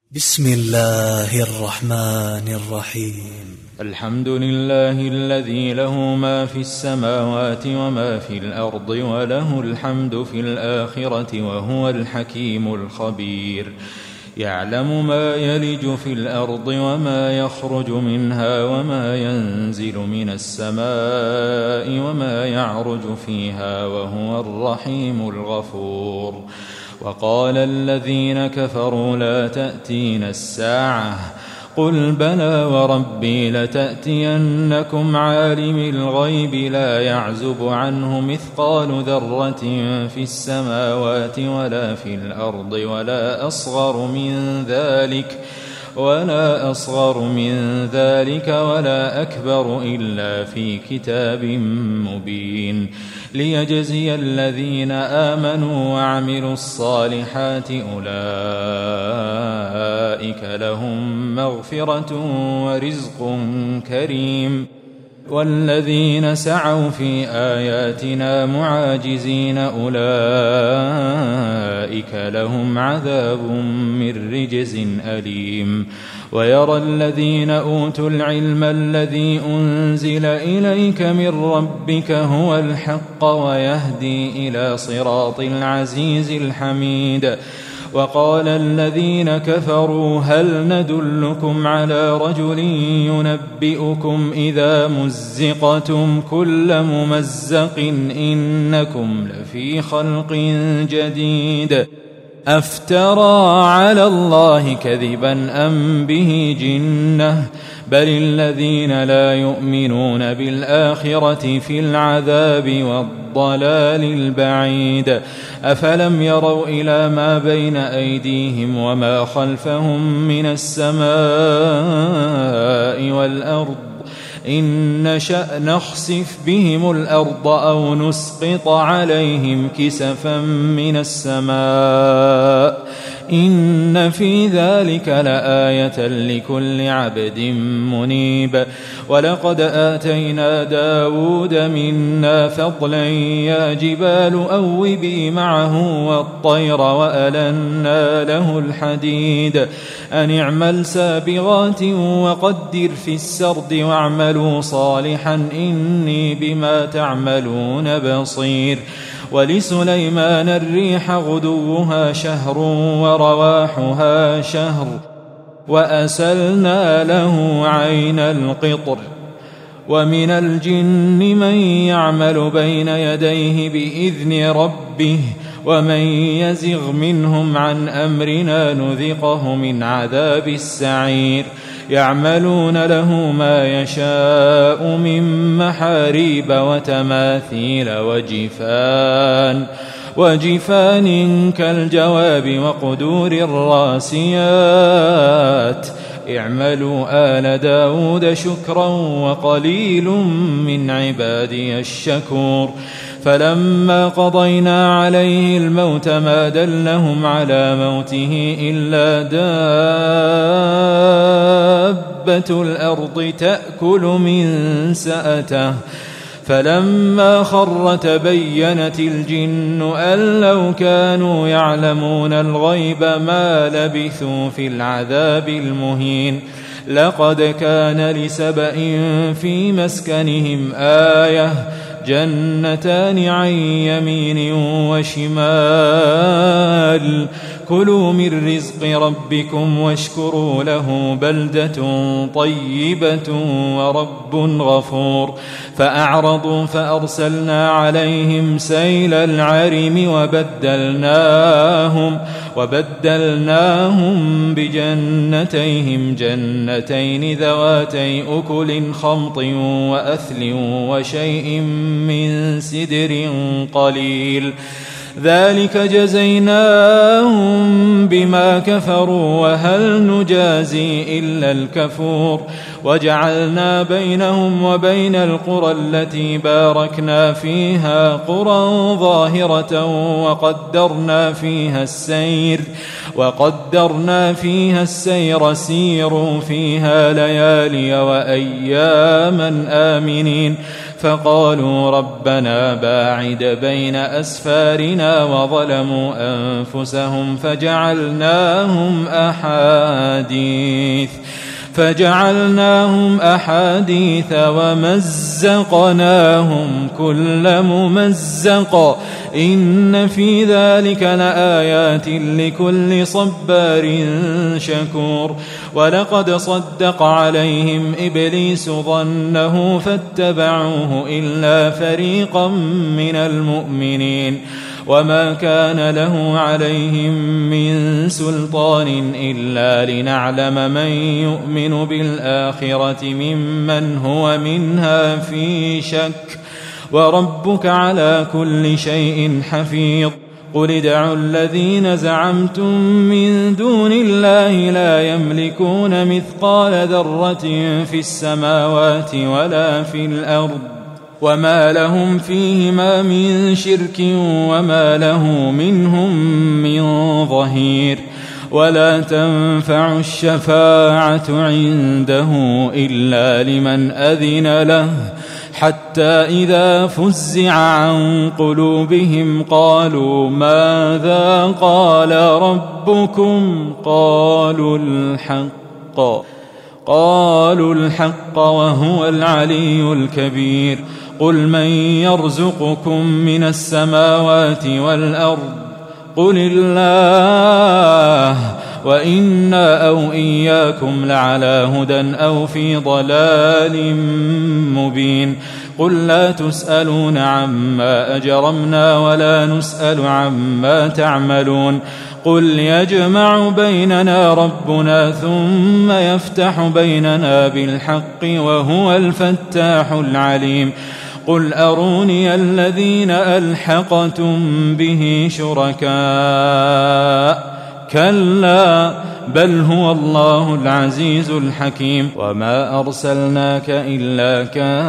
بسم الله الرحمن الرحيم. الحمد لله الذي له ما في السماوات وما في الأرض وله الحمد في الآخرة وهو الحكيم الخبير. يعلم ما يلج في الأرض وما يخرج منها وما ينزل من السماء وما يعرج فيها وهو الرحيم الغفور. وقال الذين كفروا لا تأتينا الساعة قل بلى وربي لتأتينكم عالم الغيب لا يعزب عنه مثقال ذرة في السماوات ولا في الأرض ولا أصغر من ذلك ولا أكبر إلا في كتاب مبين ليجزي الذين آمنوا وعملوا الصالحات أولئك لهم مغفرة ورزق كريم. والذين سعوا في آياتنا معاجزين أولئك لهم عذاب من رجز أليم. ويرى الذين أوتوا العلم الذي أنزل إليك من ربك هو الحق ويهدي إلى صراط العزيز الحميد. وقال الذين كفروا هل ندلكم على رجل ينبئكم إذا مزقتم كل ممزق إنكم لفي خلق جديد أفترى على الله كذبا أم به جنة بل الذين لا يؤمنون بالآخرة في العذاب والضلال البعيد. أفلم يروا إلى ما بين أيديهم وما خلفهم من السماء والأرض إن نشأ نخسف بهم الأرض أو نسقط عليهم كسفا من السماء إن في ذلك لآية لكل عبد منيب. ولقد آتينا داود منا فضلا يا جبال أوبي معه والطير وألنا له الحديد أن اعمل سابغات وقدر في السرد واعملوا صالحا إني بما تعملون بصير. ولسليمان الريح غدوها شهر ورواحها شهر وأسلنا له عين القطر. ومن الجن من يعمل بين يديه بإذن ربه ومن يزغ منهم عن أمرنا نذقه من عذاب السعير. يعملون له ما يشاء من محاريب وتماثيل وجفان كالجواب وقدور الراسيات. اعملوا آل داود شكرا وقليل من عبادي الشكور. فلما قضينا عليه الموت ما دلهم على موته إلا دابة الأرض تأكل من سأته فلما خر تبينت الجن أن لو كانوا يعلمون الغيب ما لبثوا في العذاب المهين. لقد كان لسبأ في مسكنهم آية جنتان عن يمين وشمال كلوا من رزق ربكم واشكروا له بلدة طيبة ورب غفور. فأعرضوا فأرسلنا عليهم سيل العرم وبدلناهم بجنتيهم جنتين ذواتي أكل خمط وأثل وشيء من سدر قليل ذلك جزيناهم بما كفروا وهل نجازي إلا الكفور. وجعلنا بينهم وبين القرى التي باركنا فيها قرى ظاهرة وقدرنا فيها السير سيروا فيها ليالي وأياما آمنين. فقالوا ربنا باعد بين أسفارنا وظلموا أنفسهم فجعلناهم أحاديث ومزقناهم كل ممزق إن في ذلك لآيات لكل صبار شكور ولقد صدق عليهم إبليس ظنه فاتبعوه إلا فريقا من المؤمنين وما كان له عليهم من سلطان إلا لنعلم من يؤمن بالآخرة ممن هو منها في شك وربك على كل شيء حفيظ قل ادعوا الذين زعمتم من دون الله لا يملكون مثقال ذرة في السماوات ولا في الأرض وما لهم فيهما من شرك وما له منهم من ظهير ولا تنفع الشفاعة عنده إلا لمن أذن له حتى إذا فزع عن قلوبهم قالوا ماذا قال ربكم قالوا الحق وهو العلي الكبير قل من يرزقكم من السماوات والأرض قل الله وإنا أو إياكم لعلى هدى أو في ضلال مبين قل لا تسألون عما أجرمنا ولا نسأل عما تعملون قل يجمع بيننا ربنا ثم يفتح بيننا بالحق وهو الفتاح العليم قل أروني الذين ألحقتم به شركاء كلا بل هو الله العزيز الحكيم وما أرسلناك إلا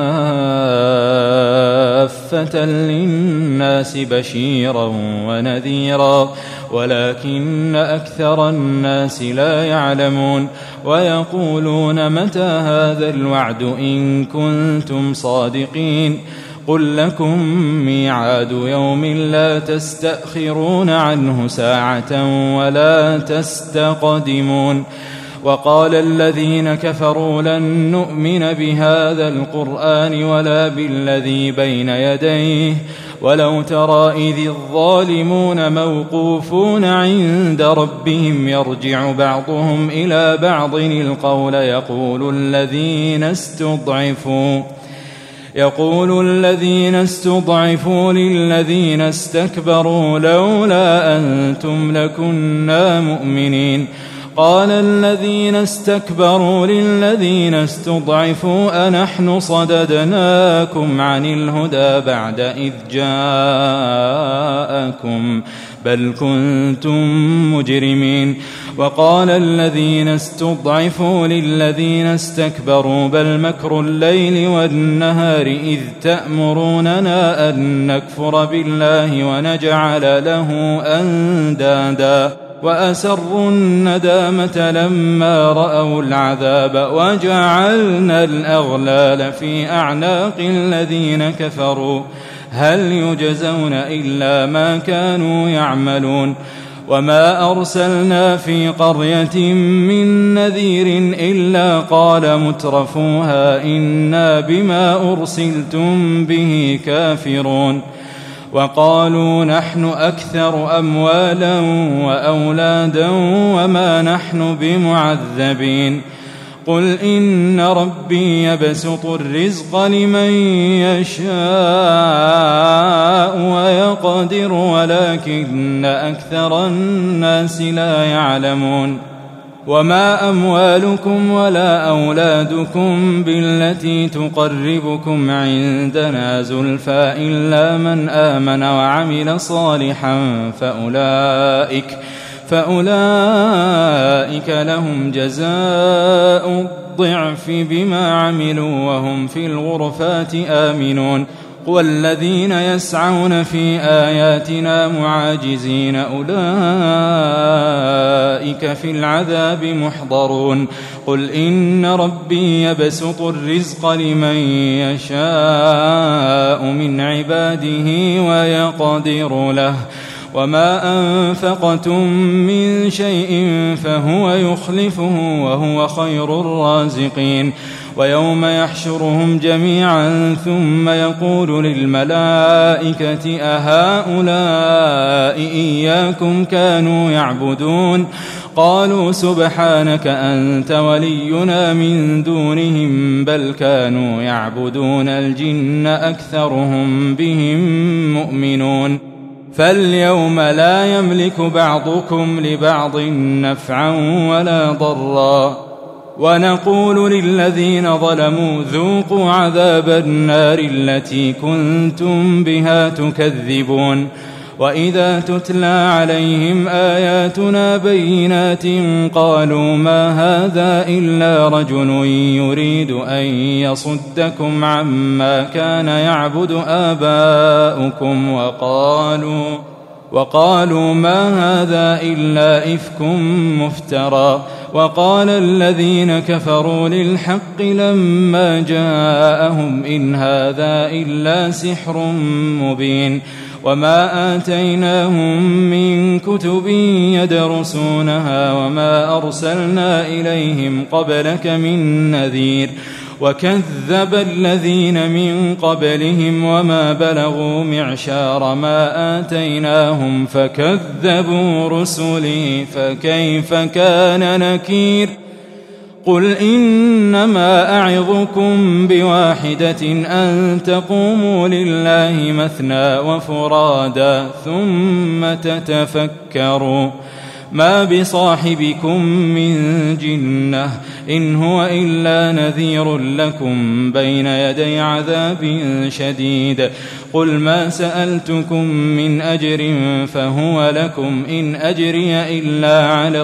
كافة للناس بشيرا ونذيرا ولكن أكثر الناس لا يعلمون ويقولون متى هذا الوعد إن كنتم صادقين قل لكم ميعاد يوم لا تستأخرون عنه ساعة ولا تستقدمون وقال الذين كفروا لن نؤمن بهذا القرآن ولا بالذي بين يديه ولو ترى إذ الظالمون موقوفون عند ربهم يرجع بعضهم إلى بعض القول يقول الذين استضعفوا للذين استكبروا لولا أنتم لكنا مؤمنين قال الذين استكبروا للذين استضعفوا أنحن صددناكم عن الهدى بعد إذ جاءكم بل كنتم مجرمين وقال الذين استضعفوا للذين استكبروا بل مكر الليل والنهار إذ تأمروننا أن نكفر بالله ونجعل له أندادا وأسروا الندامة لما رأوا العذاب وجعلنا الأغلال في أعناق الذين كفروا هل يجزون إلا ما كانوا يعملون وما أرسلنا في قرية من نذير إلا قال مترفوها إنا بما أرسلتم به كافرون وقالوا نحن أكثر أموالا وأولادا وما نحن بمعذبين قل إن ربي يبسط الرزق لمن يشاء ويقدر ولكن أكثر الناس لا يعلمون وما أموالكم ولا أولادكم بالتي تقربكم عندنا زلفى إلا من آمن وعمل صالحا فأولئك لهم جزاء الضعف بما عملوا وهم في الغرفات آمنون والذين يسعون في آياتنا معاجزين أولئك في العذاب محضرون قل إن ربي يبسط الرزق لمن يشاء من عباده ويقدر له وما أنفقتم من شيء فهو يخلفه وهو خير الرازقين ويوم يحشرهم جميعا ثم يقول للملائكة أهؤلاء إياكم كانوا يعبدون قالوا سبحانك أنت ولينا من دونهم بل كانوا يعبدون الجن أكثرهم بهم مؤمنون فاليوم لا يملك بعضكم لبعض نفعا ولا ضرا ونقول للذين ظلموا ذوقوا عذاب النار التي كنتم بها تكذبون وإذا تتلى عليهم آياتنا بينات قالوا ما هذا إلا رجل يريد أن يصدكم عما كان يعبد آباؤكم وقالوا ما هذا إلا إفك مفترى وقال الذين كفروا للحق لما جاءهم إن هذا إلا سحر مبين وما آتيناهم من كتب يدرسونها وما أرسلنا إليهم قبلك من نذير وكذب الذين من قبلهم وما بلغوا معشار ما آتيناهم فكذبوا رسلي فكيف كان نكير قل إنما أعظكم بواحدة أن تقوموا لله مثنى وفرادا ثم تتفكروا ما بصاحبكم من جنة إن هو إلا نذير لكم بين يدي عذاب شديد قل ما سألتكم من أجر فهو لكم إن أجري إلا على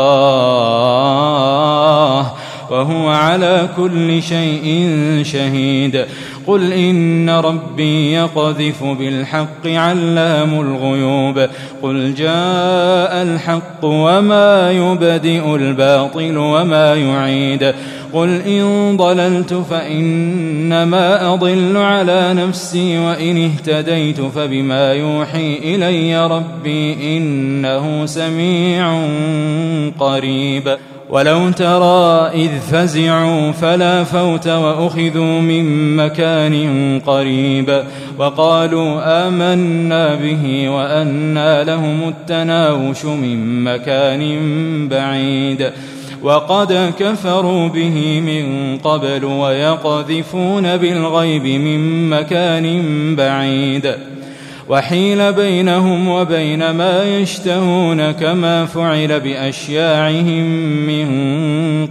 الله وهو على كل شيء شهيد قل إن ربي يقذف بالحق علام الغيوب قل جاء الحق وما يبدئ الباطل وما يعيد قل إن ضللت فإنما أضل على نفسي وإن اهتديت فبما يوحي إلي ربي إنه سميع قريب ولو ترى إذ فزعوا فلا فوت وأخذوا من مكان قريب وقالوا آمنا به وأنى لهم التناوش من مكان بعيد وقد كفروا به من قبل ويقذفون بالغيب من مكان بعيد وحيل بينهم وبين ما يشتهون كما فعل بأشياعهم من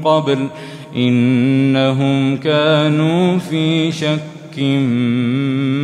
قبل إنهم كانوا في شك